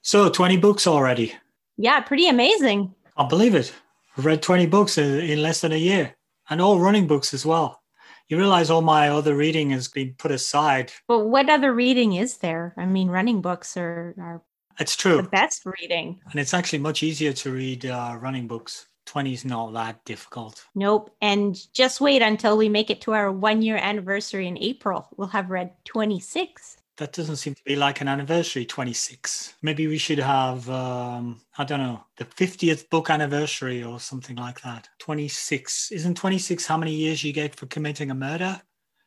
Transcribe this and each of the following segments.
So 20 books already. Yeah, pretty amazing. Can't believe it. I've read 20 books in less than a year, and all running books as well. You realize all my other reading has been put aside. But what other reading is there? I mean, running books are It's the true. best reading. And it's actually much easier to read running books. 20 is not that difficult. Nope. And just wait until we make it to our 1-year anniversary in April. We'll have read 26. That doesn't seem to be like an anniversary, 26. Maybe we should have, I don't know, the 50th book anniversary or something like that. 26. Isn't 26 how many years you get for committing a murder?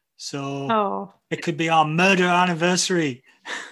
So It could be our murder anniversary.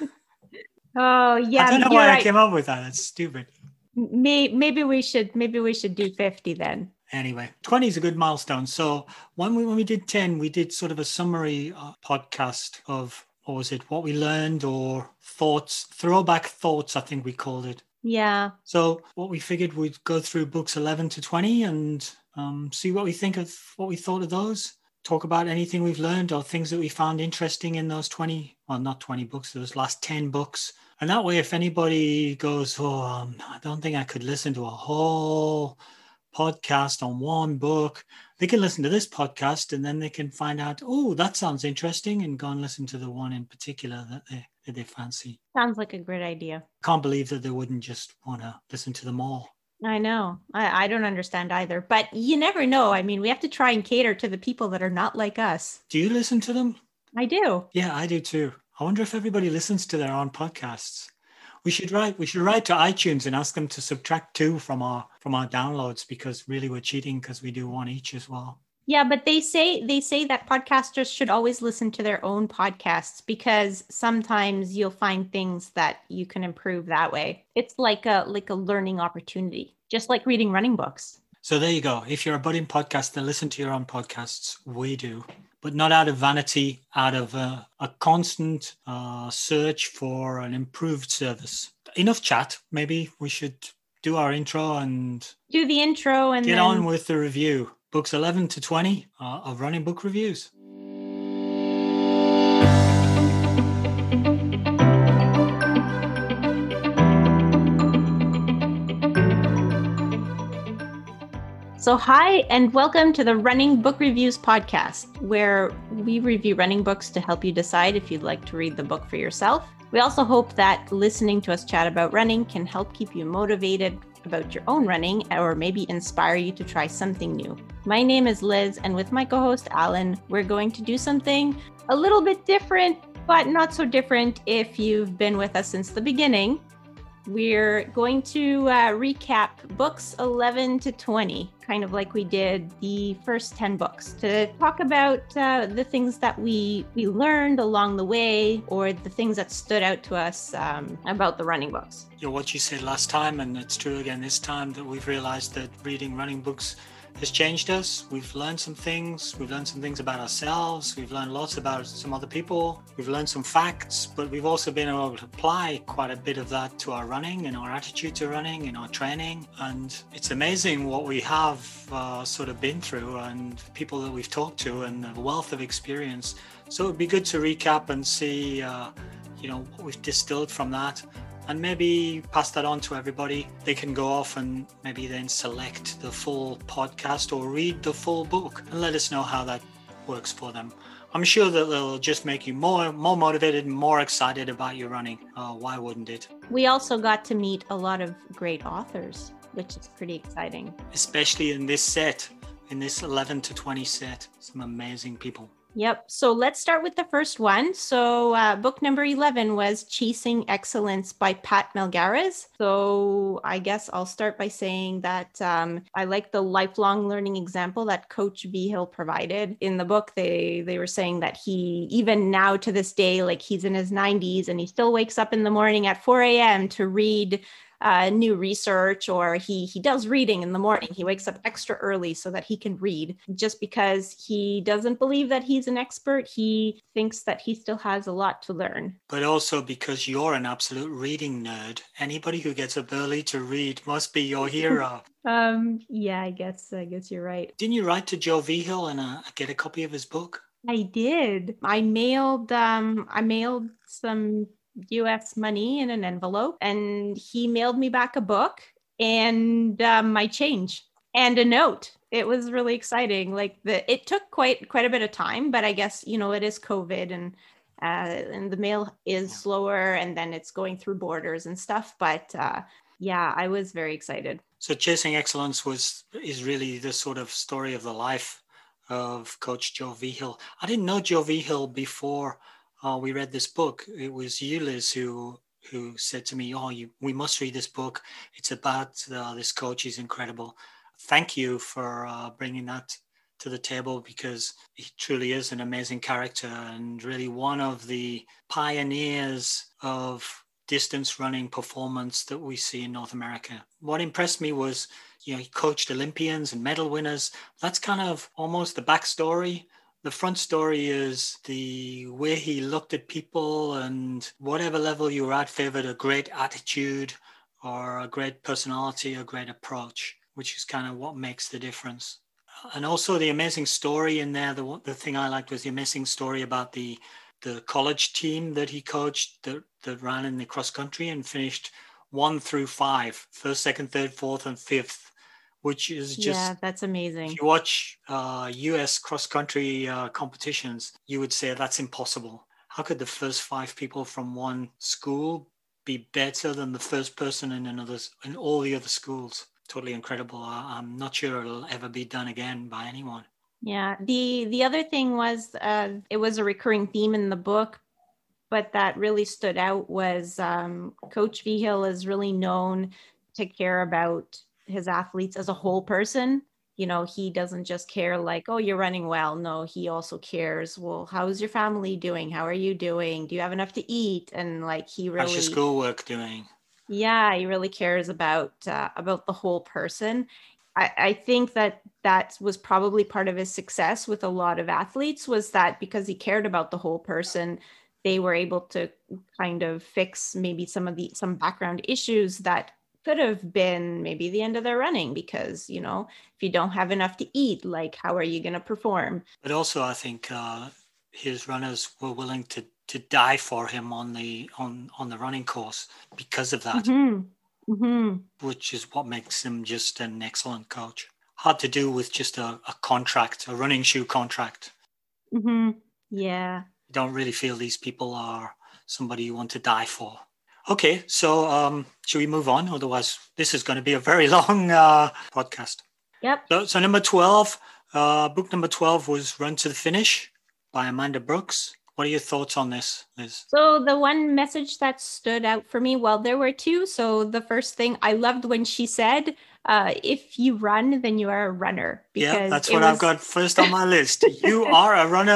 Oh, yeah. I don't know why I came up with that. That's stupid. Maybe we should do 50 then. Anyway, 20 is a good milestone. So when we did 10, we did sort of a summary podcast of, what was it, what we learned or thoughts, throwback thoughts, I think we called it. Yeah. So what we figured we'd go through books 11 to 20 and see what we think of, what we thought of those. Talk about anything we've learned or things that we found interesting in those 20, well, not 20 books, those last 10 books. And that way, if anybody goes, I don't think I could listen to a whole podcast on one book, they can listen to this podcast and then they can find out, oh, that sounds interesting, and go and listen to the one in particular that they fancy. Sounds like a great idea. Can't believe that they wouldn't just want to listen to them all. I know. I don't understand either, but you never know. I mean, we have to try and cater to the people that are not like us. Do you listen to them? I do. Yeah, I do too. I wonder if everybody listens to their own podcasts. We should write to iTunes and ask them to subtract 2 from our downloads, because really we're cheating because we do 1 each as well. Yeah, but they say that podcasters should always listen to their own podcasts, because sometimes you'll find things that you can improve that way. It's like a learning opportunity, just like reading running books. So there you go. If you're a budding podcaster, listen to your own podcasts. We do, but not out of vanity, out of a constant search for an improved service. Enough chat. Maybe we should do our intro and do the intro and get on with the review. Books 11 to 20 of running book reviews. So hi, and welcome to the Running Book Reviews podcast, where we review running books to help you decide if you'd like to read the book for yourself. We also hope that listening to us chat about running can help keep you motivated about your own running, or maybe inspire you to try something new. My name is Liz, and with my co-host Alan, we're going to do something a little bit different, but not so different if you've been with us since the beginning. We're going to recap books 11 to 20, kind of like we did the first 10 books, to talk about the things that we learned along the way, or the things that stood out to us about the running books. Yeah, what you said last time, and it's true again this time, that we've realized that reading running books has changed us. We've learned some things. We've learned some things about ourselves. We've learned lots about some other people. We've learned some facts, but we've also been able to apply quite a bit of that to our running and our attitude to running and our training. And it's amazing what we have sort of been through, and people that we've talked to, and the wealth of experience. So it'd be good to recap and see, what we've distilled from that, and maybe pass that on to everybody. They can go off and maybe then select the full podcast or read the full book and let us know how that works for them. I'm sure that it'll just make you more motivated and more excited about your running. Why wouldn't it? We also got to meet a lot of great authors, which is pretty exciting. Especially in this set, in this 11 to 20 set, some amazing people. Yep. So let's start with the first one. So book number 11 was Chasing Excellence by Pat Malgares. So I guess I'll start by saying that I like the lifelong learning example that Coach Vigil provided. In the book, they were saying that he, even now to this day, like he's in his 90s and he still wakes up in the morning at 4 a.m. to read new research, or he does reading in the morning. He wakes up extra early so that he can read, just because he doesn't believe that he's an expert. He thinks that he still has a lot to learn. But also because you're an absolute reading nerd. Anybody who gets up early to read must be your hero. Yeah, I guess you're right. Didn't you write to Joe Vigil and get a copy of his book? I did. I mailed some US money in an envelope, and he mailed me back a book and my change and a note. It was really exciting. It took quite a bit of time, but I guess, it is COVID, and the mail is slower, and then it's going through borders and stuff. But yeah, I was very excited. So Chasing Excellence is really the sort of story of the life of Coach Joe Vigil. I didn't know Joe Vigil before we read this book. It was you, Liz, who said to me, we must read this book. It's about this coach. He's incredible. Thank you for bringing that to the table, because he truly is an amazing character and really one of the pioneers of distance running performance that we see in North America. What impressed me was, he coached Olympians and medal winners. That's kind of almost the backstory. The front story is the way he looked at people, and whatever level you were at, favored a great attitude or a great personality, a great approach, which is kind of what makes the difference. And also the amazing story in there. The thing I liked was the amazing story about the college team that he coached that ran in the cross country and finished 1 through 5, first, second, third, fourth, and fifth, which is just, that's amazing. If you watch US cross country competitions, you would say that's impossible. How could the first 5 people from one school be better than the first person in all the other schools? Totally incredible. I'm not sure it'll ever be done again by anyone. Yeah. The other thing was, it was a recurring theme in the book, but that really stood out was Coach Vigil is really known to care about his athletes as a whole person. He doesn't just care like, oh, you're running well. No, he also cares, well, how's your family doing? How are you doing? Do you have enough to eat? And he really... How's your schoolwork doing? Yeah, he really cares about the whole person. I think that was probably part of his success with a lot of athletes, was that because he cared about the whole person, they were able to kind of fix maybe some background issues that could have been maybe the end of their running, because, if you don't have enough to eat, how are you going to perform? But also, I think his runners were willing to die for him on the running course because of that. Which is what makes him just an excellent coach. Hard to do with just a contract, a running shoe contract. Yeah. You don't really feel these people are somebody you want to die for. Okay, so should we move on? Otherwise, this is going to be a very long podcast. Yep. So number 12, book number 12 was Run to the Finish by Amanda Brooks. What are your thoughts on this, Liz? So the one message that stood out for me, well, there were 2. So the first thing, I loved when she said, if you run, then you are a runner. Because that's what I've got first on my list. You are a runner, !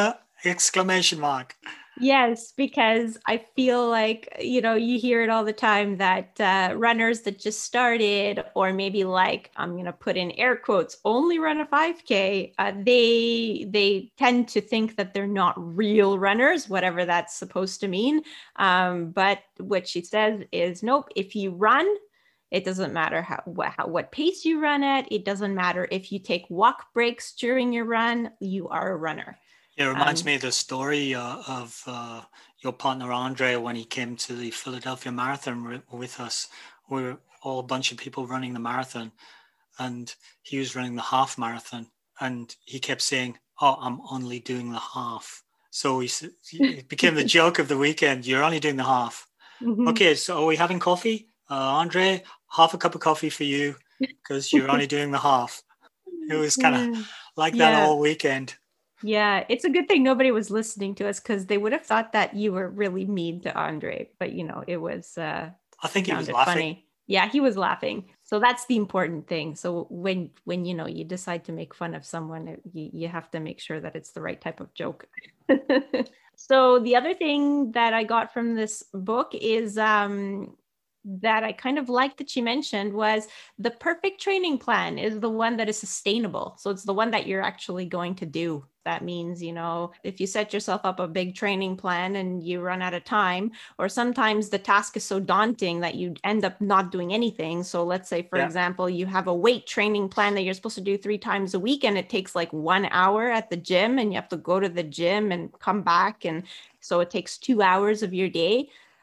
Yes, because I feel like, you hear it all the time that runners that just started, or maybe I'm going to put in air quotes, only run a 5K, they tend to think that they're not real runners, whatever that's supposed to mean. But what she says is, nope, if you run, it doesn't matter what pace you run at. It doesn't matter if you take walk breaks during your run, you are a runner. It reminds me of the story of your partner, Andre, when he came to the Philadelphia Marathon with us. We were all a bunch of people running the marathon, and he was running the half marathon. And he kept saying, oh, I'm only doing the half. So it became the joke of the weekend. You're only doing the half. Okay, so are we having coffee? Andre, half a cup of coffee for you because you're only doing the half. It was kind of like that all weekend. Yeah, it's a good thing nobody was listening to us, because they would have thought that you were really mean to Andre. But, it was... I think he was laughing. Funny. Yeah, he was laughing. So that's the important thing. So when you decide to make fun of someone, you have to make sure that it's the right type of joke. So the other thing that I got from this book is... that I kind of liked that she mentioned was the perfect training plan is the one that is sustainable. So it's the one that you're actually going to do. That means, if you set yourself up a big training plan and you run out of time, or sometimes the task is so daunting that you end up not doing anything. So let's say, for example, you have a weight training plan that you're supposed to do 3 times a week, and it takes 1 hour at the gym, and you have to go to the gym and come back. And so it takes 2 hours of your day.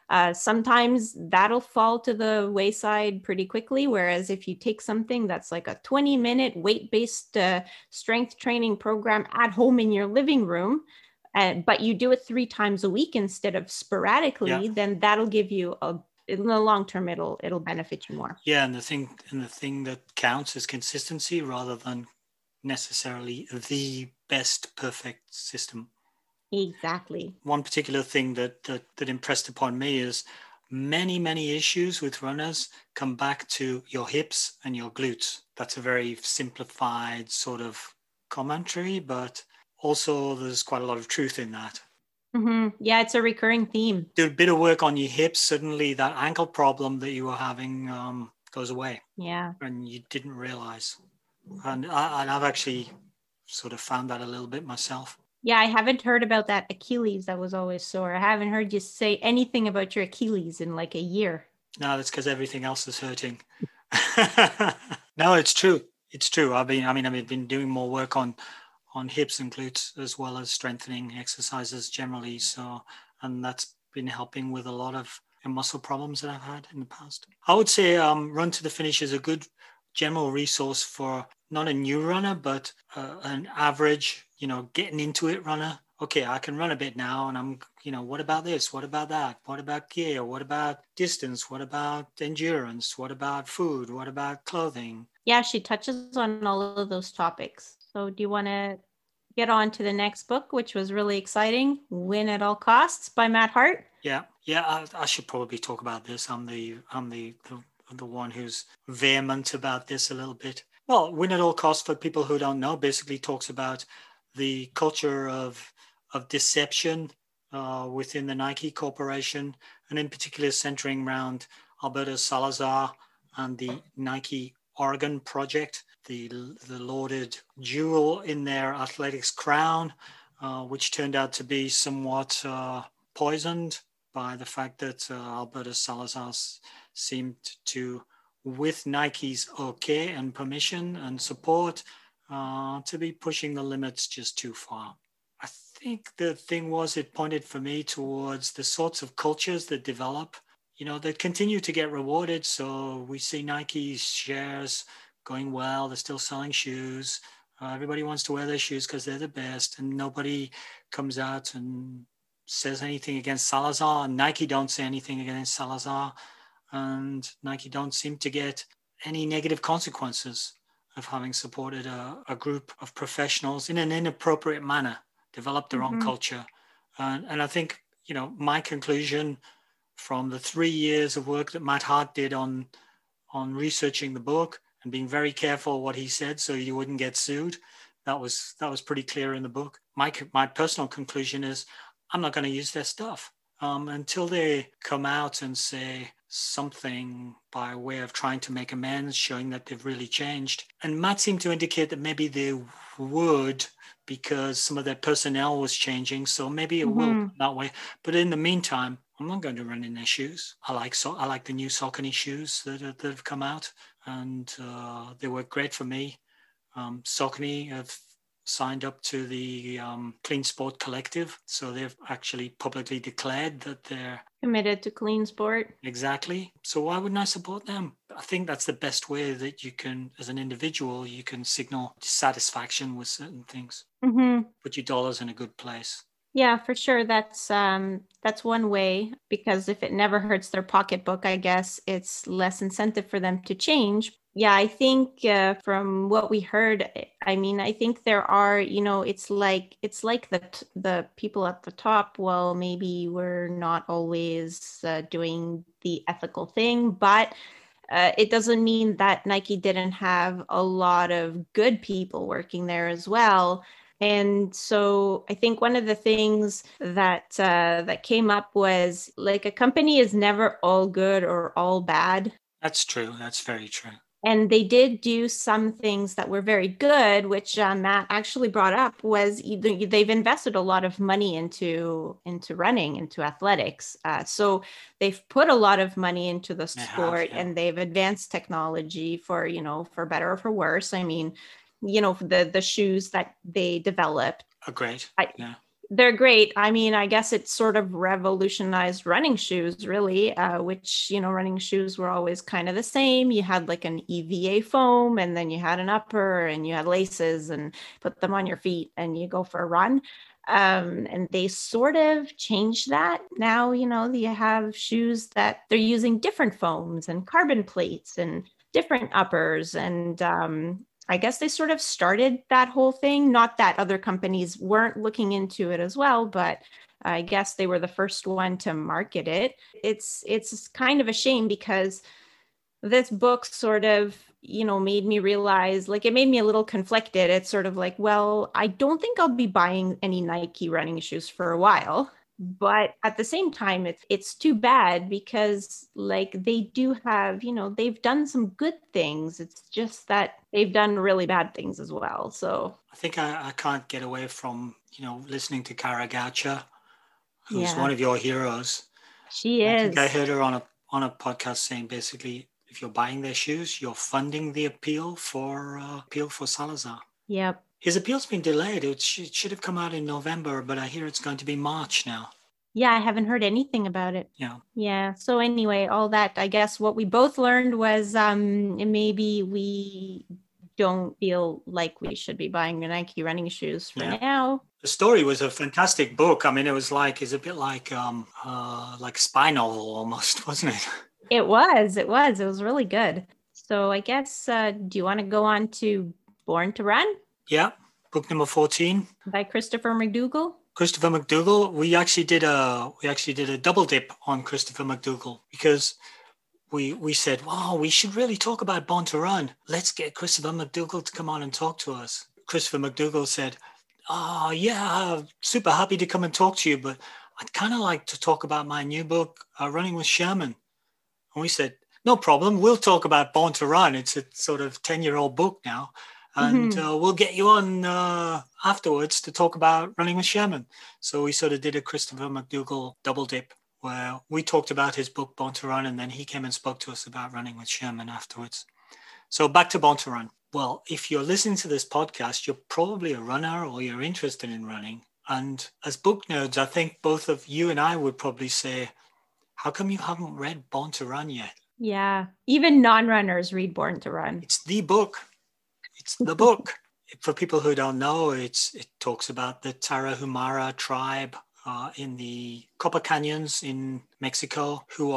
Sometimes that'll fall to the wayside pretty quickly. Whereas if you take something that's like a 20-minute weight-based strength training program at home in your living room, but you do it 3 times a week instead of sporadically, then that'll give you in the long term, it'll benefit you more. Yeah, and the thing that counts is consistency rather than necessarily the best perfect system. Exactly. One particular thing that impressed upon me is many issues with runners come back to your hips and your glutes. That's a very simplified sort of commentary, but also there's quite a lot of truth in that. Mm-hmm. Yeah, it's a recurring theme. Do a bit of work on your hips, suddenly that ankle problem that you were having goes away. Yeah. And you didn't realize. And I've actually sort of found that a little bit myself. Yeah, I haven't heard about that Achilles that was always sore. I haven't heard you say anything about your Achilles in like a year. No, that's because everything else is hurting. No, it's true. It's true. I've been doing more work on hips and glutes as well as strengthening exercises generally. So, and that's been helping with a lot of muscle problems that I've had in the past. I would say Run to the Finish is a good general resource for not a new runner, but an average, getting into it runner. Okay, I can run a bit now, and I'm, what about this? What about that? What about gear? What about distance? What about endurance? What about food? What about clothing? Yeah, she touches on all of those topics. So do you want to get on to the next book, which was really exciting, Win at All Costs by Matt Hart? Yeah. I should probably talk about this. I'm the one who's vehement about this a little bit. Well, Win at All Costs, for people who don't know, basically talks about the culture of deception within the Nike Corporation, and in particular centering around Alberto Salazar and the Nike Oregon project, the lauded jewel in their athletics crown, which turned out to be somewhat poisoned by the fact that Alberto Salazar seemed to, with Nike's okay and permission and support, to be pushing the limits just too far. I think the thing was, it pointed for me towards the sorts of cultures that develop, that continue to get rewarded. So we see Nike's shares going well. They're still selling shoes. Everybody wants to wear their shoes because they're the best, and nobody comes out and says anything against Salazar. And Nike don't say anything against Salazar, and Nike don't seem to get any negative consequences of having supported a group of professionals in an inappropriate manner, develop their own culture. And I think, my conclusion from the 3 years of work that Matt Hart did on researching the book and being very careful what he said so you wouldn't get sued, that was pretty clear in the book. My personal conclusion is I'm not going to use their stuff until they come out and say something by way of trying to make amends, showing that they've really changed. And Matt seemed to indicate that maybe they would, because some of their personnel was changing. So maybe it will that way. But in the meantime, I'm not going to run in their shoes. I like the new Saucony shoes that have come out, and they work great for me. Saucony have signed up to the Clean Sport Collective, so they've actually publicly declared that they're committed to clean sport. Exactly. So why wouldn't I support them? I think that's the best way that you can, as an individual, you can signal dissatisfaction with certain things. Put your dollars in a good place. Yeah, for sure. That's one way, because if it never hurts their pocketbook, I guess it's less incentive for them to change. Yeah, I think from what we heard, I think there are, it's like the people at the top, well, maybe we're not always doing the ethical thing, but it doesn't mean that Nike didn't have a lot of good people working there as well. And so I think one of the things that that came up was, like, a company is never all good or all bad. That's true. That's very true. And they did do some things that were very good, which Matt actually brought up, was they've invested a lot of money into running, into athletics. So they've put a lot of money into the sport, and they've advanced technology for better or for worse. I mean, the shoes that they developed. Oh, great. Yeah. They're great. I mean, I guess it sort of revolutionized running shoes, really, which, running shoes were always kind of the same. You had like an EVA foam, and then you had an upper, and you had laces, and put them on your feet, and you go for a run. And they sort of changed that. Now, you have shoes that they're using different foams and carbon plates and different uppers. And I guess they sort of started that whole thing. Not that other companies weren't looking into it as well, but I guess they were the first one to market it. It's kind of a shame because this book sort of, made me realize, like, it made me a little conflicted. It's sort of like, well, I don't think I'll be buying any Nike running shoes for a while. But at the same time, it's too bad because, like, they do have, they've done some good things. It's just that they've done really bad things as well. So I think I can't get away from, listening to Kara Goucher, who's yeah, one of your heroes. she I think I is. heard her on a podcast saying basically, if you're buying their shoes, you're funding the appeal for Salazar. Yep. His appeal's been delayed. It should have come out in November, but I hear it's going to be March now. Yeah, I haven't heard anything about it. Yeah. Yeah. So anyway, all that, I guess what we both learned was maybe we don't feel like we should be buying Nike running shoes for now. The story was a fantastic book. I mean, it's a bit like spy novel almost, wasn't it? It was. It was really good. So I guess, do you want to go on to Born to Run? Yeah. Book number 14 by Christopher McDougall. Christopher McDougall. We actually did a double dip on Christopher McDougall because we said, wow, we should really talk about Born to Run. Let's get Christopher McDougall to come on and talk to us. Christopher McDougall said, oh, yeah, super happy to come and talk to you, but I'd kind of like to talk about my new book, Running with Sherman. And we said, no problem. We'll talk about Born to Run. It's a sort of 10-year-old book now. And we'll get you on afterwards to talk about Running with Sherman. So we sort of did a Christopher McDougall double dip where we talked about his book, Born to Run, and then he came and spoke to us about Running with Sherman afterwards. So back to Born to Run. Well, if you're listening to this podcast, you're probably a runner or you're interested in running. And as book nerds, I think both of you and I would probably say, how come you haven't read Born to Run yet? Yeah, even non-runners read Born to Run. It's the book. It's the book. For people who don't know, it talks about the Tarahumara tribe in the Copper Canyons in Mexico, who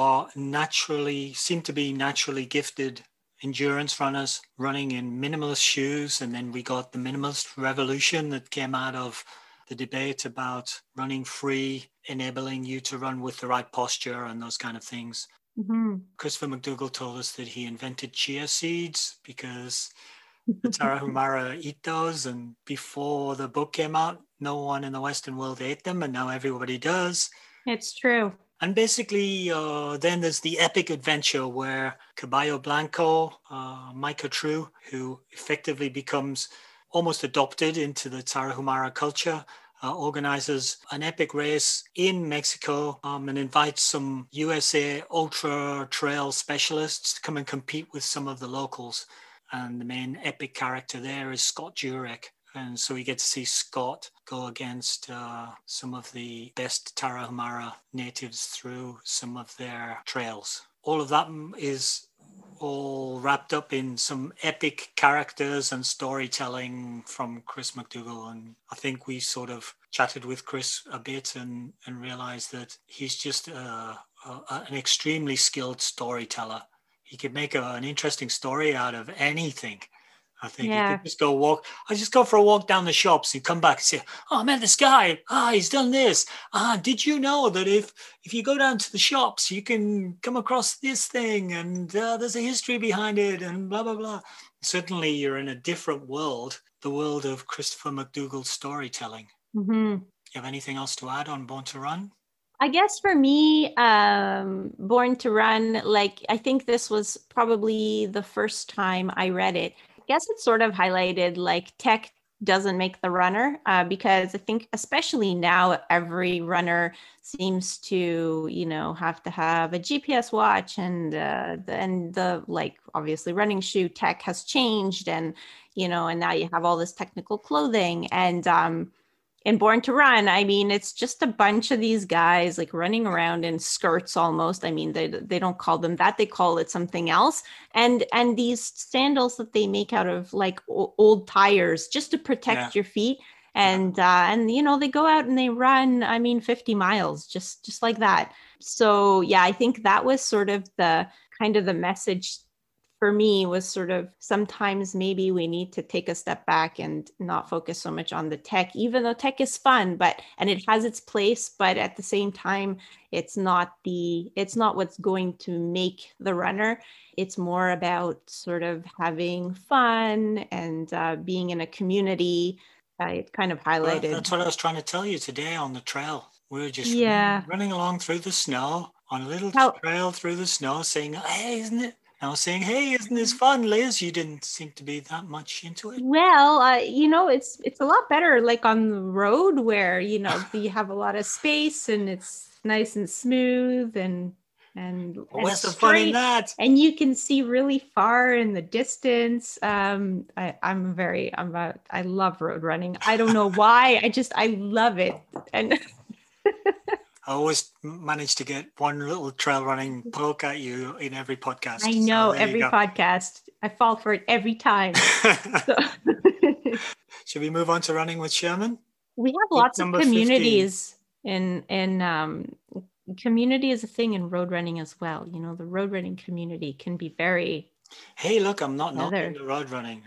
seem to be naturally gifted endurance runners running in minimalist shoes. And then we got the minimalist revolution that came out of the debate about running free, enabling you to run with the right posture and those kind of things. Mm-hmm. Christopher McDougall told us that he invented chia seeds because the Tarahumara eat those, and before the book came out, no one in the Western world ate them, and now everybody does. It's true. And basically, then there's the epic adventure where Caballo Blanco, Micah True, who effectively becomes almost adopted into the Tarahumara culture, organizes an epic race in Mexico and invites some USA ultra trail specialists to come and compete with some of the locals. And the main epic character there is Scott Jurek. And so we get to see Scott go against some of the best Tarahumara natives through some of their trails. All of that is all wrapped up in some epic characters and storytelling from Chris McDougall. And I think we sort of chatted with Chris a bit and realized that he's just an extremely skilled storyteller. He could make an interesting story out of anything. I think you could just go walk. I just go for a walk down the shops and come back and say, oh man, this guy, he's done this. Did you know that if you go down to the shops, you can come across this thing and there's a history behind it and blah, blah, blah. Certainly you're in a different world, the world of Christopher McDougall's storytelling. Mm-hmm. You have anything else to add on Born to Run? I guess for me, Born to Run, I think this was probably the first time I read it. I guess it sort of highlighted tech doesn't make the runner because I think especially now every runner seems to, have to have a GPS watch and the obviously running shoe tech has changed and, and now you have all this technical clothing and in Born to Run, I mean, it's just a bunch of these guys like running around in skirts almost. I mean, they don't call them that. They call it something else. And these sandals that they make out of like old tires just to protect your feet. And you know, they go out and they run, I mean, 50 miles just like that. So yeah, I think that was sort of the kind of the message for me, was sort of sometimes maybe we need to take a step back and not focus so much on the tech, even though tech is fun, and it has its place, but at the same time, it's not what's going to make the runner. It's more about sort of having fun and being in a community. It kind of highlighted. Well, that's what I was trying to tell you today on the trail. We were just running along through the snow on a little trail through the snow, saying, "Hey, isn't it?" I was saying, "Hey, isn't this fun?" Liz, you didn't seem to be that much into it. Well, you know, it's a lot better like on the road where, you know, you have a lot of space and it's nice and smooth and where's the fun in that? And you can see really far in the distance. I love road running. I don't know why. I love it. And I always manage to get one little trail running poke at you in every podcast. I know, every podcast. I fall for it every time. Should we move on to running with Sherman? We have lots of communities 15. Community is a thing in road running as well. You know, the road running community can be very... Hey, look, I'm not knocking the road running.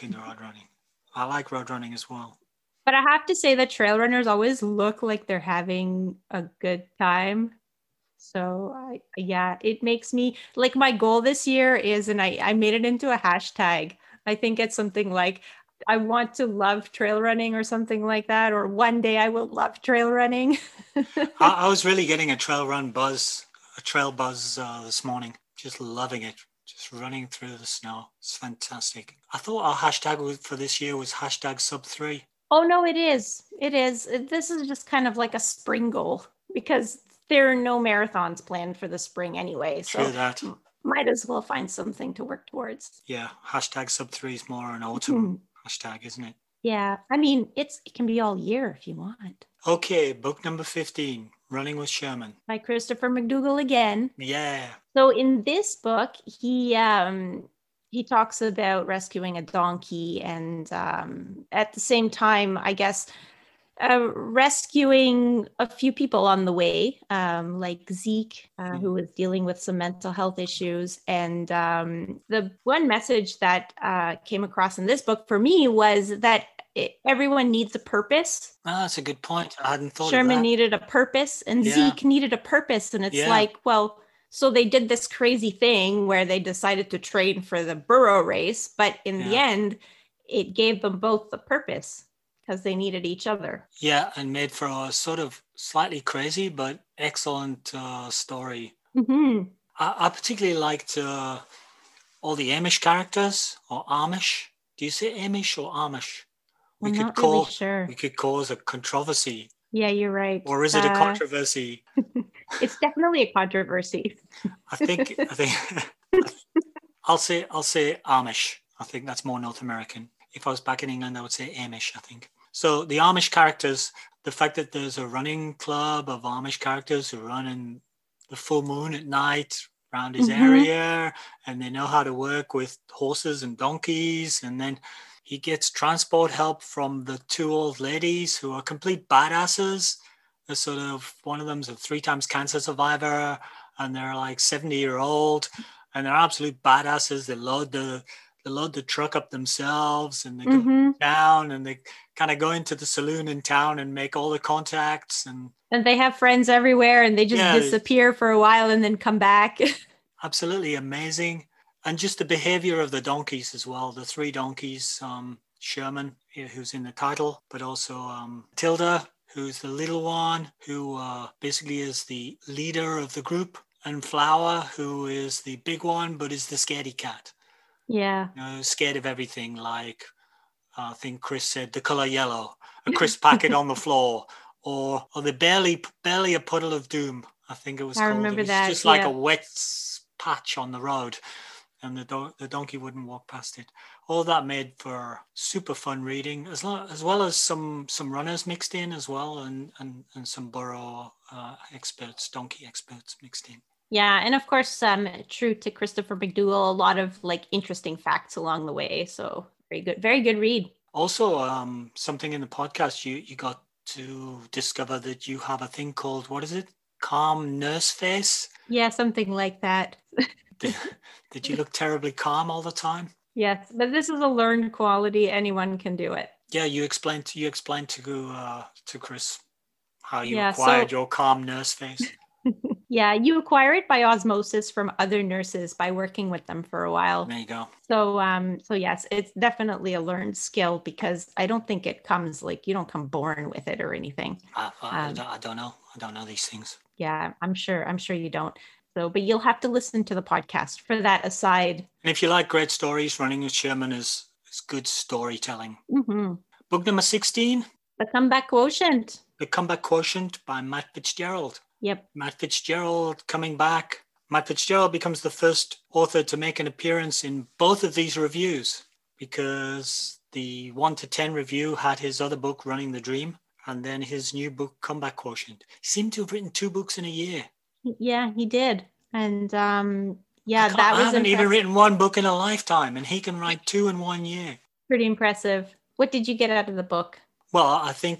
I like road running as well. But I have to say that trail runners always look like they're having a good time. So it makes me like, my goal this year is, and I made it into a hashtag. I think it's something like, I want to love trail running or something like that. Or one day I will love trail running. I was really getting a trail buzz this morning. Just loving it. Just running through the snow. It's fantastic. I thought our hashtag for this year was #sub3. Oh, no, it is. It is. This is just kind of like a spring goal because there are no marathons planned for the spring anyway. So true that. Might as well find something to work towards. Yeah, #sub3 is more an autumn hashtag, isn't it? Yeah, I mean, it can be all year if you want. Okay, book number 15, Running with Sherman. By Christopher McDougall again. Yeah. So in this book, he talks about rescuing a donkey and at the same time, I guess, rescuing a few people on the way, like Zeke, who was dealing with some mental health issues. And the one message that came across in this book for me was that everyone needs a purpose. Oh, that's a good point. I hadn't thought Sherman of that. needed a purpose and Zeke needed a purpose. And it's like, well, so they did this crazy thing where they decided to train for the burro race, but in the end, it gave them both the purpose because they needed each other. Yeah, and made for a sort of slightly crazy but excellent story. Mm-hmm. I particularly liked all the Amish characters, or Amish. Do you say Amish or Amish? I'm not really sure. We could cause a controversy. Yeah, you're right. Or is it a controversy? It's definitely a controversy. I think I'll say Amish. I think that's more North American. If I was back in England, I would say Amish, I think. So the Amish characters, the fact that there's a running club of Amish characters who run in the full moon at night around his area, and they know how to work with horses and donkeys, and then he gets transport help from the two old ladies who are complete badasses. They're sort of, one of them's a 3 times cancer survivor, and they're like 70-year-old, and they're absolute badasses. They load the truck up themselves, and they go down, and they kind of go into the saloon in town and make all the contacts, and they have friends everywhere, and they just disappear for a while and then come back. Absolutely amazing. And just the behavior of the donkeys as well. The 3 donkeys, Sherman, who's in the title, but also Tilda, who's the little one, who basically is the leader of the group, and Flower, who is the big one, but is the scaredy cat. Yeah. You know, scared of everything, like I think Chris said, the color yellow, a crisp packet on the floor, or the barely a puddle of doom, I think it was called. I remember it was that. just like a wet patch on the road. and the donkey wouldn't walk past it. All that made for super fun reading, as well as some runners mixed in as well, and some burro experts, donkey experts mixed in. Yeah, and of course, true to Christopher McDougall, a lot of like interesting facts along the way. So very good read. Also, something in the podcast, you got to discover that you have a thing called, what is it? Calm nurse face. Yeah, something like that. Did you look terribly calm all the time? Yes, but this is a learned quality. Anyone can do it. Yeah, you explained to Chris how you Yeah, acquired your calm nurse face. Yeah, you acquire it by osmosis from other nurses by working with them for a while. There you go. So yes, it's definitely a learned skill, because I don't think it comes like, you don't come born with it or anything. I don't know. I don't know these things. Yeah, I'm sure you don't. So, but you'll have to listen to the podcast for that aside. And if you like great stories, Running with Sherman is good storytelling. Mm-hmm. Book number 16. The Comeback Quotient. The Comeback Quotient by Matt Fitzgerald. Yep. Matt Fitzgerald coming back. Matt Fitzgerald becomes the first author to make an appearance in both of these reviews, because the 1 to 10 review had his other book, Running the Dream, and then his new book, Comeback Quotient. He seemed to have written 2 books in a year. Yeah, he did. And that was I haven't even written 1 book in a lifetime, and he can write 2 in 1 year. Pretty impressive. What did you get out of the book? Well, I think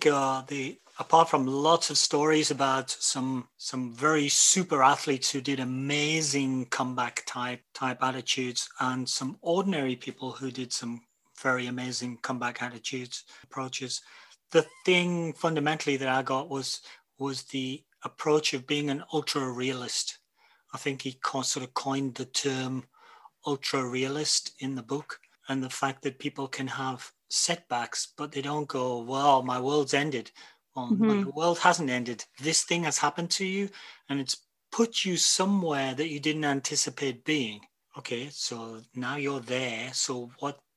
apart from lots of stories about some very super athletes who did amazing comeback type attitudes, and some ordinary people who did some very amazing comeback attitudes, approaches, the thing fundamentally that I got was the approach of being an ultra realist. I think he sort of coined the term ultra realist in the book, and the fact that people can have setbacks, but they don't go, well, my world's ended. Well, your world hasn't ended. This thing has happened to you, and it's put you somewhere that you didn't anticipate being. Okay, so now you're there. So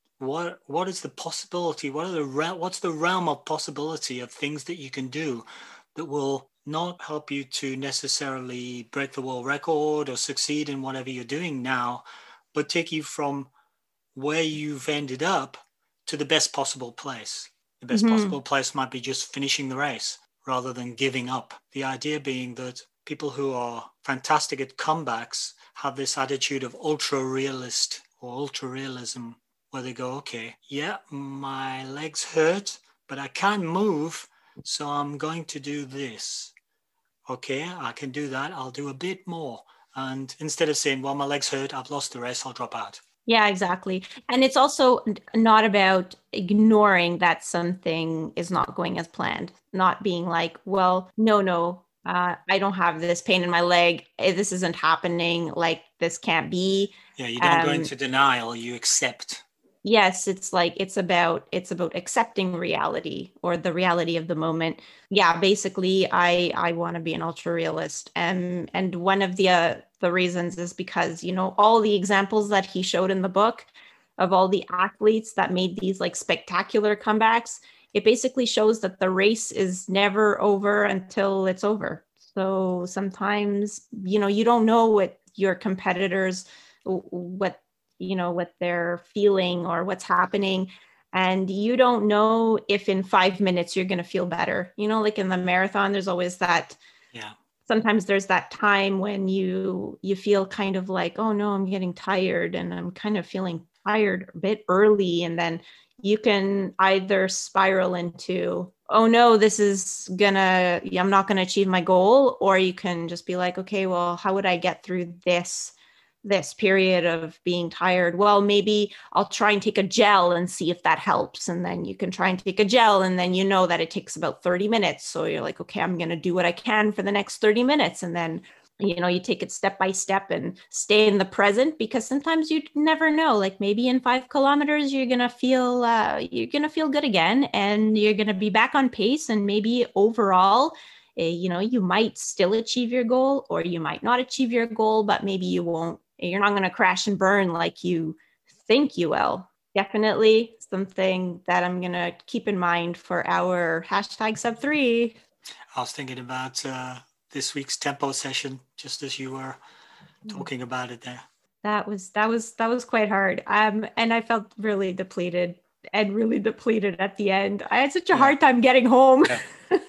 what is the possibility? What's the realm of possibility of things that you can do that will not help you to necessarily break the world record or succeed in whatever you're doing now, but take you from where you've ended up to the best possible place. The best possible place might be just finishing the race rather than giving up. The idea being that people who are fantastic at comebacks have this attitude of ultra realist or ultra realism, where they go, okay, yeah, my legs hurt, but I can't move, so I'm going to do this. Okay, I can do that. I'll do a bit more. And instead of saying, well, my legs hurt, I've lost the race, I'll drop out. Yeah, exactly. And it's also not about ignoring that something is not going as planned, not being like, well, no, I don't have this pain in my leg. This isn't happening. Like, this can't be. Yeah, you don't go into denial, you accept. Yes, it's about accepting reality, or the reality of the moment. Yeah, basically, I want to be an ultra realist, and one of the reasons is because, all the examples that he showed in the book of all the athletes that made these like spectacular comebacks, it basically shows that the race is never over until it's over. So sometimes, you don't know what your competitors, what they're feeling or what's happening. And you don't know if in 5 minutes you're going to feel better. Like in the marathon, there's always that. Yeah. Sometimes there's that time when you feel kind of like, oh no, I'm getting tired, and I'm kind of feeling tired a bit early. And then you can either spiral into, oh no, I'm not going to achieve my goal. Or you can just be like, okay, well, how would I get through this period of being tired? Well, maybe I'll try and take a gel and see if that helps. And then you can try and take a gel, and then that it takes about 30 minutes. So you're like, okay, I'm going to do what I can for the next 30 minutes. And then, you take it step by step and stay in the present, because sometimes you never know, like maybe in 5 kilometers, you're going to feel good again, and you're going to be back on pace. And maybe overall, you might still achieve your goal, or you might not achieve your goal, but maybe you're not going to crash and burn like you think you will. Definitely something that I'm going to keep in mind for our #sub3. I was thinking about this week's tempo session, just as you were talking about it there. That was quite hard. And I felt really depleted at the end. I had such a Yeah. hard time getting home. Yeah.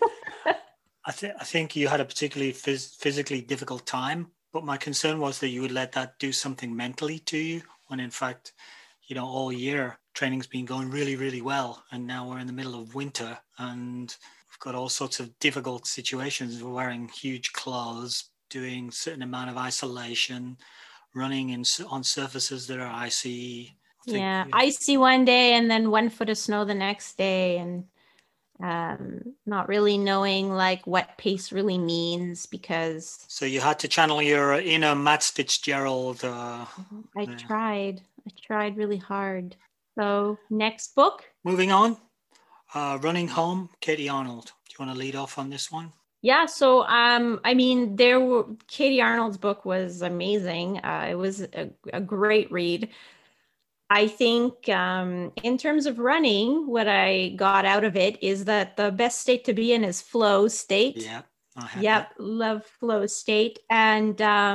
I think you had a particularly physically difficult time, but my concern was that you would let that do something mentally to you when in fact, all year training's been going really, really well. And now we're in the middle of winter and we've got all sorts of difficult situations. We're wearing huge clothes, doing a certain amount of isolation, running on surfaces that are icy. Yeah, icy one day and then 1 foot of snow the next day, and not really knowing like what pace really means because So you had to channel your inner Matt Fitzgerald. I tried really hard. So next book. Moving on, Running Home, Katie Arnold. Do you want to lead off on this one? Yeah, so I mean, Katie Arnold's book was amazing. It was a great read. I think in terms of running, what I got out of it is that the best state to be in is flow state. Yeah. Yep, love flow state, and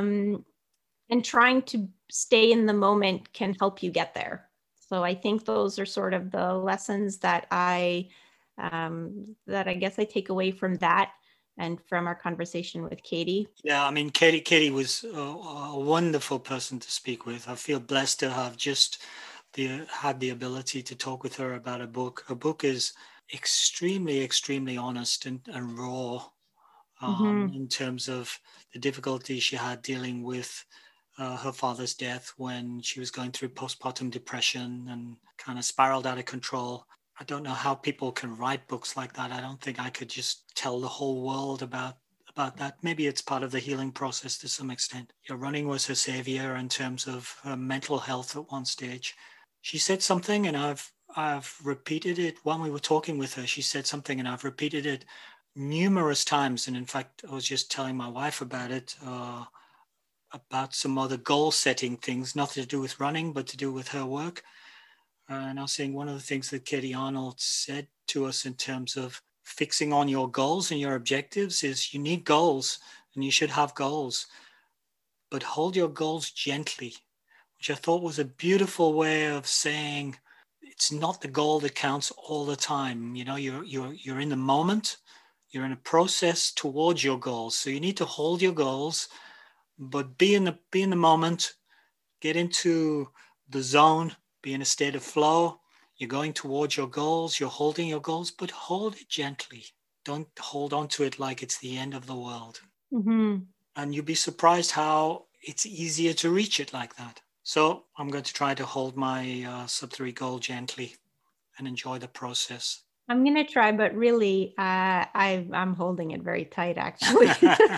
trying to stay in the moment can help you get there. So I think those are sort of the lessons that I guess I take away from that and from our conversation with Katie. Yeah, I mean, Katie was a wonderful person to speak with. I feel blessed to have just had the ability to talk with her about a book. Her book is extremely, extremely honest and raw in terms of the difficulty she had dealing with her father's death when she was going through postpartum depression and kind of spiraled out of control. I don't know how people can write books like that. I don't think I could just tell the whole world about that. Maybe it's part of the healing process to some extent. Running was her savior in terms of her mental health at one stage. She said something, and I've repeated it when we were talking with her. She said something, and I've repeated it numerous times. And in fact, I was just telling my wife about it, about some other goal setting things, nothing to do with running, but to do with her work. And I was saying one of the things that Katie Arnold said to us in terms of fixing on your goals and your objectives is you need goals and you should have goals, but hold your goals gently, which I thought was a beautiful way of saying it's not the goal that counts all the time. You're in the moment, you're in a process towards your goals. So you need to hold your goals, but be in the moment, get into the zone, be in a state of flow. You're going towards your goals, you're holding your goals, but hold it gently. Don't hold on to it like it's the end of the world. Mm-hmm. And you'll be surprised how it's easier to reach it like that. So I'm going to try to hold my sub-3 goal gently and enjoy the process. I'm going to try, but really, I'm holding it very tight, actually.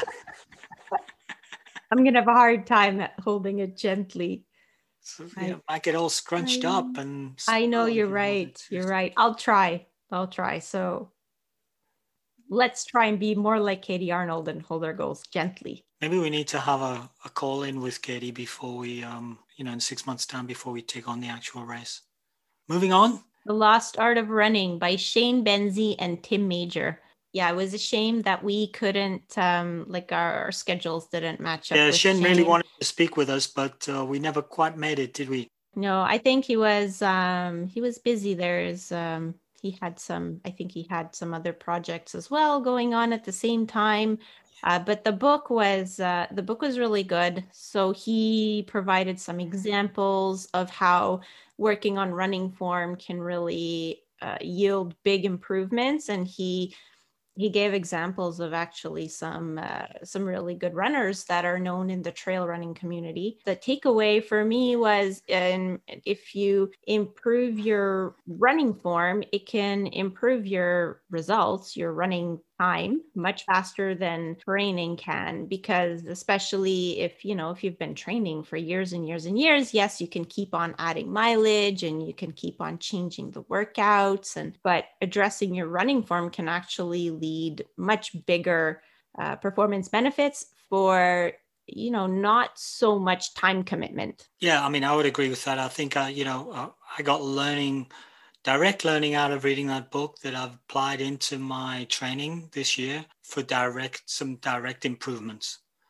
I'm going to have a hard time holding it gently. So, might get all scrunched up. And I know you're right. You're right. I'll try. So let's try and be more like Katie Arnold and hold our goals gently. Maybe we need to have a call in with Katie before we, in 6 months' time before we take on the actual race. Moving on. The Lost Art of Running by Shane Benzie and Tim Major. Yeah, it was a shame that we couldn't, our schedules didn't match up. Yeah, Shane really wanted to speak with us, but we never quite made it, did we? No, I think he was busy. He had some other projects as well going on at the same time. But the book was really good. So he provided some examples of how working on running form can really yield big improvements, and he gave examples of actually some really good runners that are known in the trail running community. The takeaway for me was, if you improve your running form, it can improve your results, your running time, much faster than training can, because especially if you've been training for years and years and years, yes, you can keep on adding mileage and you can keep on changing the workouts, but addressing your running form can actually lead much bigger performance benefits for not so much time commitment. Yeah, I mean, I would agree with that. I think I got direct learning out of reading that book that I've applied into my training this year for some direct improvements.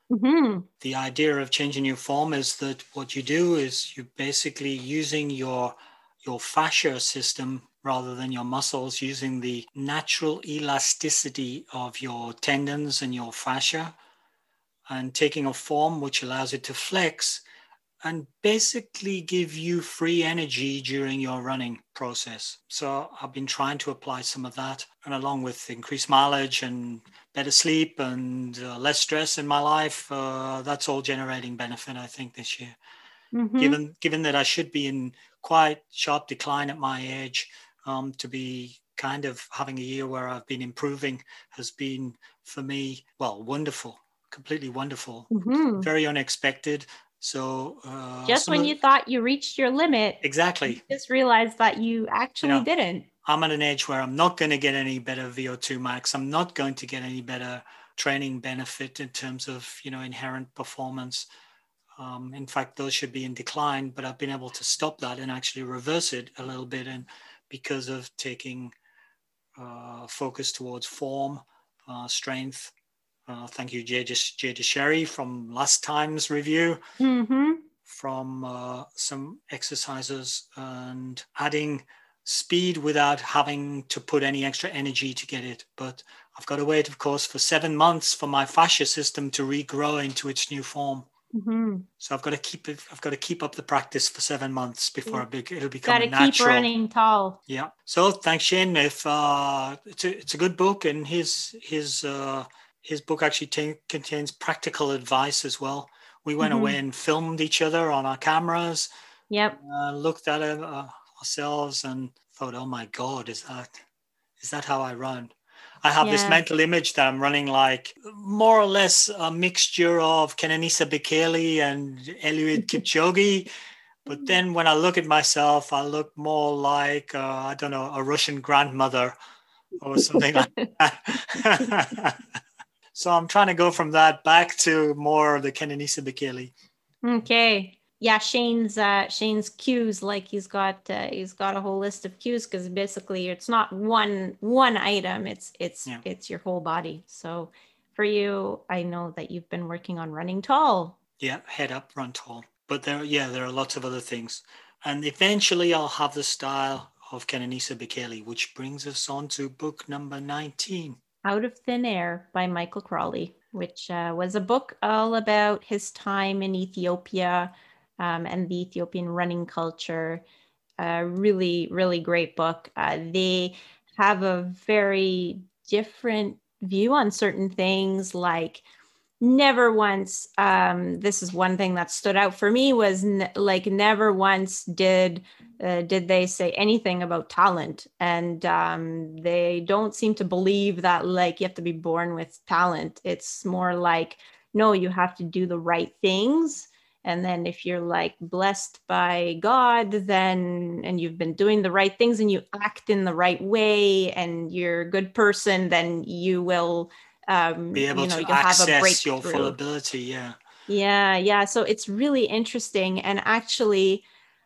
Mm-hmm. The idea of changing your form is that what you do is you're basically using your fascia system rather than your muscles, using the natural elasticity of your tendons and your fascia, and taking a form which allows it to flex and basically give you free energy during your running process. So I've been trying to apply some of that, and along with increased mileage and better sleep and less stress in my life, that's all generating benefit, I think, this year. Mm-hmm. Given that I should be in quite sharp decline at my age, to be kind of having a year where I've been improving has been, for me, well, wonderful, completely wonderful, Mm-hmm. very unexpected. So Just some when of you thought you reached your limit, you exactly, just realized that you you actually know, didn't. I'm at an age where I'm not going to get any better VO2 max. I'm not going to get any better training benefit in terms of inherent performance. In fact, those should be in decline, but I've been able to stop that and actually reverse it a little bit, and because of taking focus towards form, strength. Thank you, Jay Sherry, from last time's review, Mm-hmm. from some exercises and adding speed without having to put any extra energy to get it. But I've got to wait, of course, for 7 months for my fascia system to regrow into its new form. Mm-hmm. So I've got to keep up the practice for 7 months before it'll become Got a to keep natural. running tall. Yeah. So thanks, Shane. If it's a good book, and his book actually contains practical advice as well. We went Mm-hmm. away and filmed each other on our cameras, Yep. looked at it ourselves, and thought, "Oh my God, is that how I run?" I have this Yeah. mental image that I'm running like more or less a mixture of Kenenisa Bekele and Eliud Kipchoge. But then when I look at myself, I look more like, I don't know, a Russian grandmother or something like that. So I'm trying to go from that back to more the Kenenisa Bekele. Okay. Yeah, Shane's cues, like he's got a whole list of cues, because basically it's not one item, it's your whole body. So for you, I know that you've been working on running tall. Yeah, head up, run tall. But there are lots of other things. And eventually I'll have the style of Kenenisa Bekele, which brings us on to book number 19. Out of Thin Air by Michael Crawley, which was a book all about his time in Ethiopia, and the Ethiopian running culture. Really, really great book. They have a very different view on certain things, like never once, this is one thing that stood out for me, was like never once did they say anything about talent. And they don't seem to believe that like you have to be born with talent. It's more like, no, you have to do the right things, and then if you're like blessed by God, then, and you've been doing the right things and you act in the right way and you're a good person, then you will Be able to you'll have a access your full breakthrough. ability. Yeah. Yeah. So it's really interesting. And actually,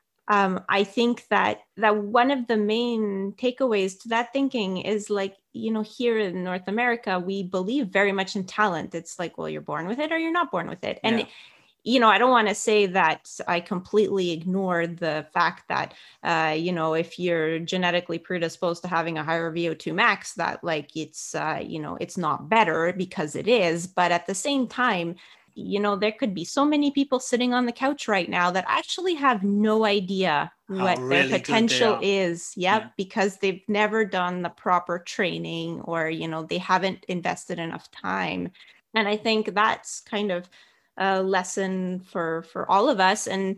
I think that one of the main takeaways to that thinking is like, here in North America, we believe very much in talent. It's like, well, you're born with it or you're not born with it. And I don't want to say that I completely ignored the fact that, if you're genetically predisposed to having a higher VO2 max, that like it's not better, because it is. But at the same time, there could be so many people sitting on the couch right now that actually have no idea How what their really good they potential are. is. Yep, because they've never done the proper training, or, they haven't invested enough time. And I think that's kind of a lesson for all of us, and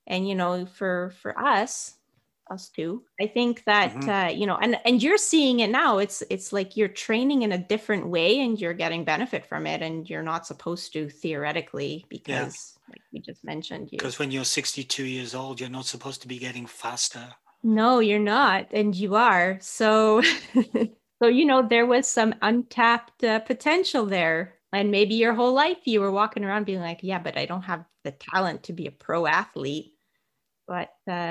for us too. I think that and you're seeing it now. It's like you're training in a different way and you're getting benefit from it, and you're not supposed to, theoretically, because like we just mentioned, because when you're 62 years old, you're not supposed to be getting faster. no, you're not, and you are. So so there was some untapped potential there. And maybe your whole life you were walking around being like, yeah, but I don't have the talent to be a pro athlete. But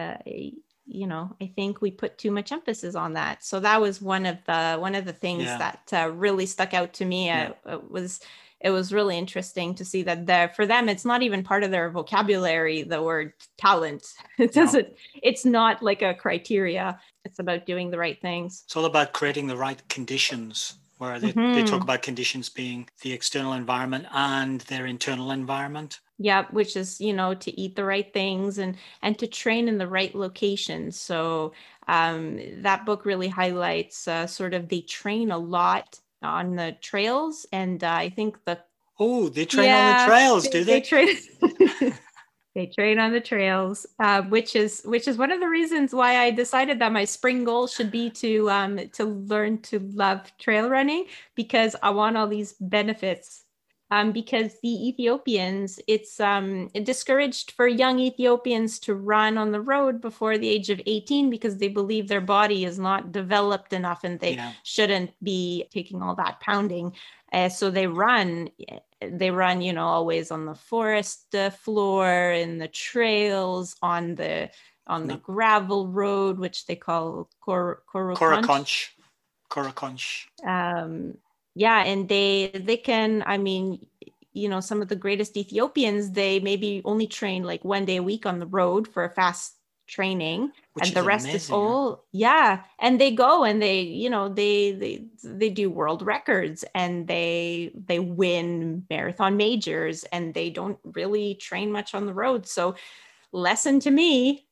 I think we put too much emphasis on that. So that was one of the things that really stuck out to me. it was really interesting to see that for them, it's not even part of their vocabulary, the word talent. It's not like a criteria. It's about doing the right things. It's all about creating the right conditions, where they talk about conditions being the external environment and their internal environment. Yeah, which is, to eat the right things and to train in the right locations. So that book really highlights sort of they train a lot on the trails. And I think they train on the trails, do they? They train. They train on the trails, which is one of the reasons why I decided that my spring goal should be to learn to love trail running, because I want all these benefits. Because the Ethiopians, it's discouraged for young Ethiopians to run on the road before the age of 18 because they believe their body is not developed enough and they shouldn't be taking all that pounding. So they run, always on the forest floor, in the trails, on the gravel road, which they call Korokonch. Yeah, and they can, some of the greatest Ethiopians, they maybe only train like 1 day a week on the road for a fast training, which and the rest amazing, is all and they go and they do world records, and they win marathon majors, and they don't really train much on the road. So lesson to me,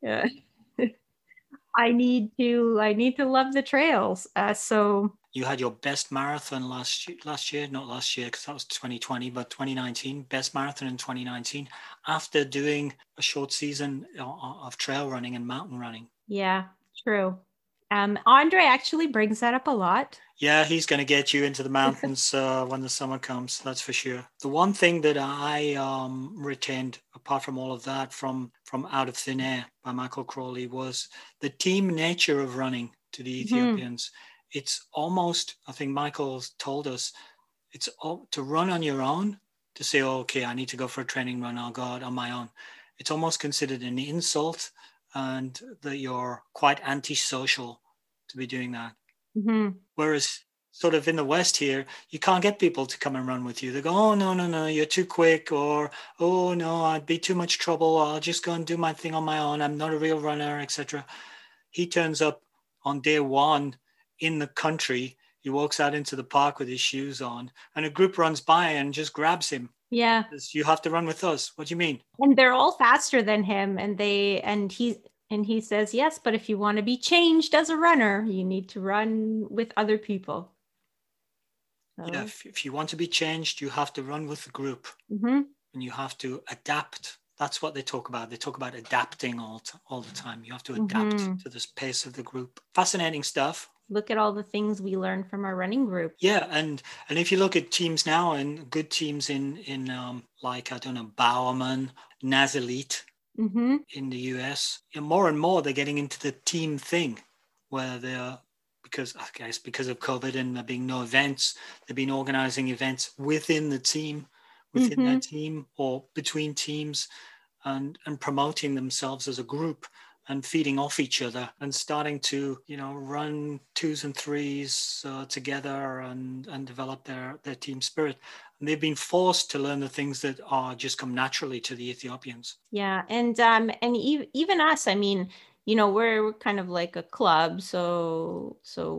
I need to love the trails. So you had your best marathon last year, not last year because that was 2020, but 2019, best marathon in 2019, after doing a short season of trail running and mountain running. Yeah, true. Andre actually brings that up a lot. Yeah, he's going to get you into the mountains when the summer comes, that's for sure. The one thing that I retained, apart from all of that, from Out of Thin Air by Michael Crawley, was the team nature of running to the Ethiopians. It's almost, I think Michael told us, it's to run on your own, to say, okay, I need to go for a training run, I'll go out on my own. It's almost considered an insult, and that you're quite antisocial to be doing that. Whereas sort of in the West here, you can't get people to come and run with you. They go, oh, no, you're too quick, or, oh, no, I'd be too much trouble. I'll just go and do my thing on my own. I'm not a real runner, etc. He turns up on day one in the country. He walks out into the park with his shoes on, and a group runs by and just grabs him. Yeah. Says, you have to run with us. What do you mean? And they're all faster than him. And he says, yes, but if you want to be changed as a runner, you need to run with other people. So. Yeah, if you want to be changed, you have to run with the group. And you have to adapt. That's what they talk about. They talk about adapting all the time. You have to adapt to the pace of the group. Fascinating stuff. Look at all the things we learned from our running group. Yeah, and if you look at teams now, and good teams in like, I don't know, Bowerman, Nazalite in the US, more and more they're getting into the team thing, where they're, because of COVID and there being no events, they've been organizing events within the team, within their team or between teams, and promoting themselves as a group and feeding off each other and starting to, run 2s and 3s together and develop their team spirit. And they've been forced to learn the things that are just come naturally to the Ethiopians. Yeah. And even us, we're kind of like a club. So,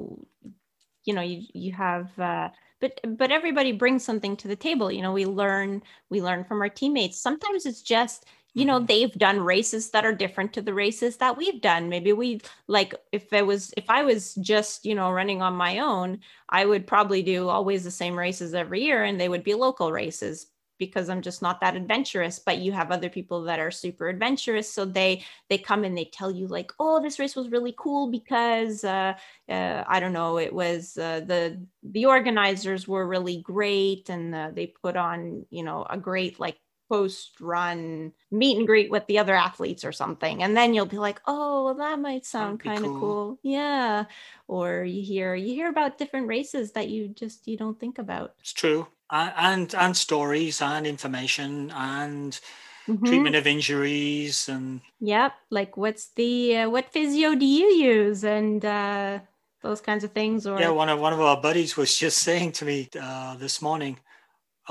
you have, but everybody brings something to the table. We learn from our teammates. Sometimes it's just, they've done races that are different to the races that we've done. Maybe if I was just, running on my own, I would probably do always the same races every year, and they would be local races because I'm just not that adventurous. But you have other people that are super adventurous. So they come and they tell you like, oh, this race was really cool because I don't know, it was the organizers were really great, and they put on, a great like post-run meet and greet with the other athletes or something. And then you'll be like, oh, well, that might sound kind of cool. Yeah. Or you hear about different races that you don't think about. It's true. And stories and information and treatment of injuries and like what physio do you use, and those kinds of things. Or one of our buddies was just saying to me this morning,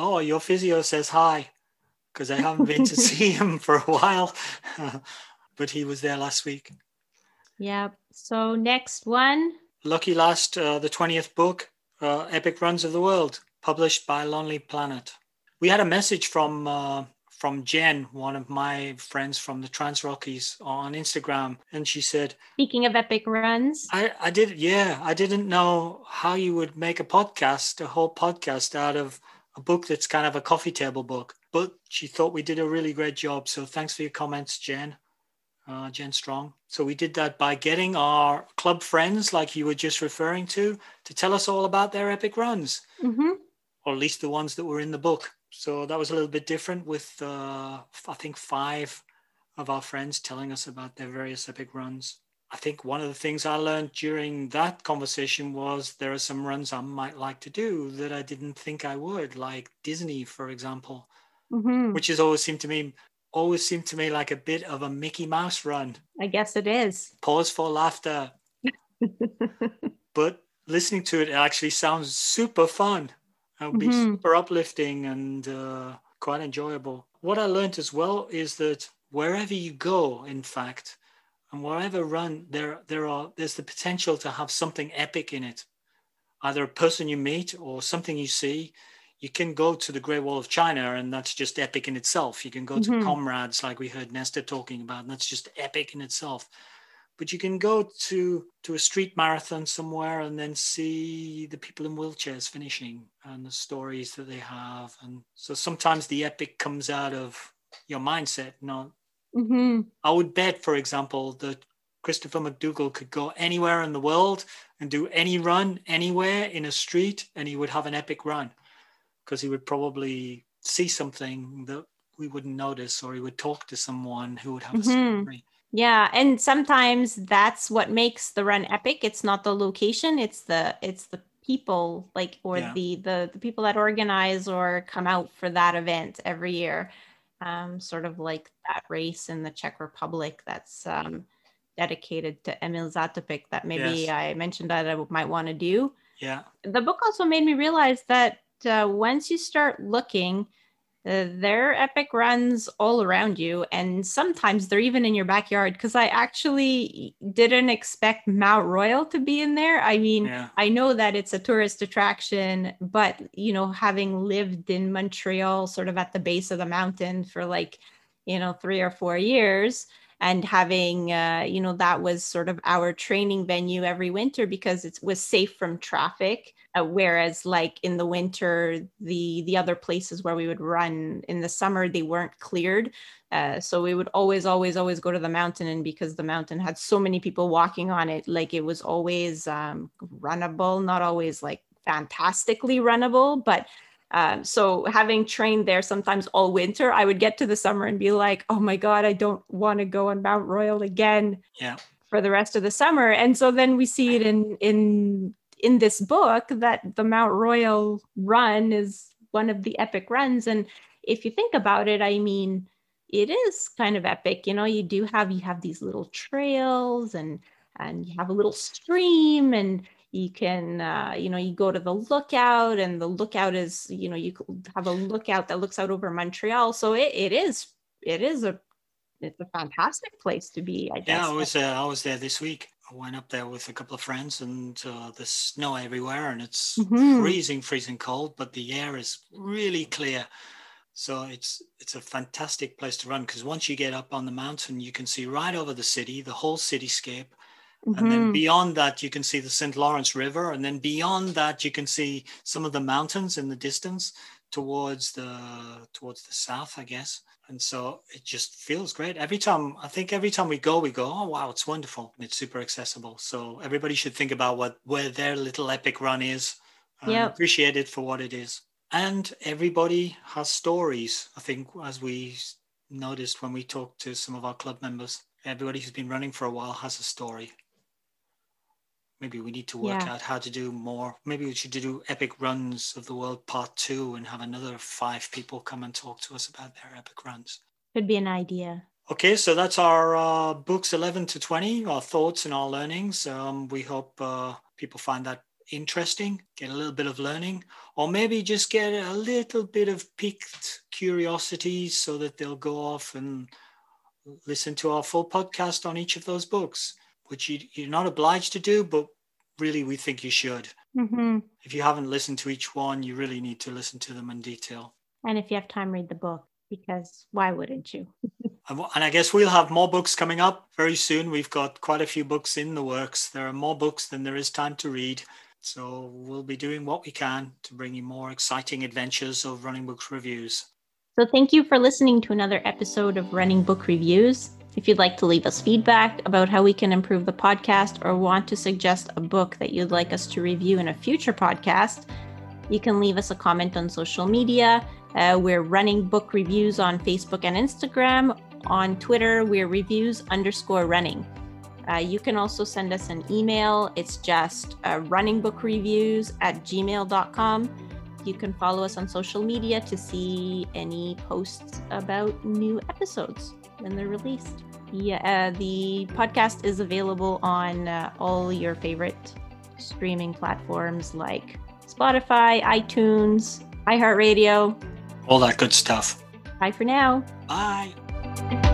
Oh, your physio says hi, because I haven't been to see him for a while, but he was there last week. Yeah. So next one. Lucky Last, the 20th book, Epic Runs of the World, published by Lonely Planet. We had a message from Jen, one of my friends from the Trans Rockies, on Instagram, and she said, Speaking of epic runs. I didn't know how you would make a whole podcast out of a book that's kind of a coffee table book, but she thought we did a really great job. So thanks for your comments, Jen. Jen Strong. So we did that by getting our club friends, like you were just referring to tell us all about their epic runs, or at least the ones that were in the book. So that was a little bit different with, I think, 5 of our friends telling us about their various epic runs. I think one of the things I learned during that conversation was there are some runs I might like to do that I didn't think I would, like Disney, for example, which has always seemed to me like a bit of a Mickey Mouse run. I guess it is. Pause for laughter. But listening to it actually sounds super fun. It would be super uplifting and quite enjoyable. What I learned as well is that wherever you go, in fact, and wherever run, there's the potential to have something epic in it. Either a person you meet or something you see. You can go to the Great Wall of China, and that's just epic in itself. You can go to Comrades, like we heard Nesta talking about, and that's just epic in itself. But you can go to a street marathon somewhere and then see the people in wheelchairs finishing and the stories that they have. And so sometimes the epic comes out of your mindset. I would bet, for example, that Christopher McDougall could go anywhere in the world and do any run anywhere in a street, and he would have an epic run, because he would probably see something that we wouldn't notice, or he would talk to someone who would have a story. Yeah, and sometimes that's what makes the run epic. It's not the location, it's the people, like, or the people that organize or come out for that event every year. Sort of like that race in the Czech Republic that's dedicated to Emil Zatopek that maybe I mentioned that I might want to do. Yeah. The book also made me realize that once you start looking, there are epic runs all around you, and sometimes they're even in your backyard, because I actually didn't expect Mount Royal to be in there. I mean, I know that it's a tourist attraction, but, having lived in Montreal, sort of at the base of the mountain for 3 or 4 years, and having, that was sort of our training venue every winter because it was safe from traffic. Whereas like in the winter, the other places where we would run in the summer, they weren't cleared. So we would always go to the mountain. And because the mountain had so many people walking on it, like it was always runnable, not always like fantastically runnable, but so having trained there sometimes all winter, I would get to the summer and be like, oh my God, I don't want to go on Mount Royal again for the rest of the summer. And so then we see it in this book that the Mount Royal run is one of the epic runs. And if you think about it, I mean, it is kind of epic. You have these little trails and you have a little stream, and you can, you go to the lookout, and the lookout is, you have a lookout that looks out over Montreal. So it's a fantastic place to be, I guess. Yeah, I was there this week. I went up there with a couple of friends, and there's snow everywhere, and it's freezing cold, but the air is really clear. So it's a fantastic place to run, because once you get up on the mountain, you can see right over the city, the whole cityscape. And then beyond that, you can see the St. Lawrence River. And then beyond that, you can see some of the mountains in the distance towards the south, I guess. And so it just feels great. Every time we go, oh, wow, it's wonderful. It's super accessible. So everybody should think about where their little epic run is and appreciate it for what it is. And everybody has stories. I think, as we noticed when we talked to some of our club members, everybody who's been running for a while has a story. Maybe we need to work out how to do more. Maybe we should do Epic Runs of the World Part 2 and have another 5 people come and talk to us about their epic runs. Could be an idea. Okay, so that's our books 11 to 20, our thoughts and our learnings. We hope people find that interesting, get a little bit of learning, or maybe just get a little bit of piqued curiosity so that they'll go off and listen to our full podcast on each of those books, which you're not obliged to do, but really we think you should. Mm-hmm. If you haven't listened to each one, you really need to listen to them in detail. And if you have time, read the book, because why wouldn't you? And I guess we'll have more books coming up very soon. We've got quite a few books in the works. There are more books than there is time to read. So we'll be doing what we can to bring you more exciting adventures of Running Books Reviews. So thank you for listening to another episode of Running Book Reviews. If you'd like to leave us feedback about how we can improve the podcast or want to suggest a book that you'd like us to review in a future podcast, you can leave us a comment on social media. We're Running Book Reviews on Facebook and Instagram. On Twitter, we're reviews_running. You can also send us an email. It's just runningbookrareviews@gmail.com. You can follow us on social media to see any posts about new episodes when they're released. The podcast is available on all your favorite streaming platforms like Spotify, iTunes, iHeartRadio. All that good stuff. Bye for now. Bye.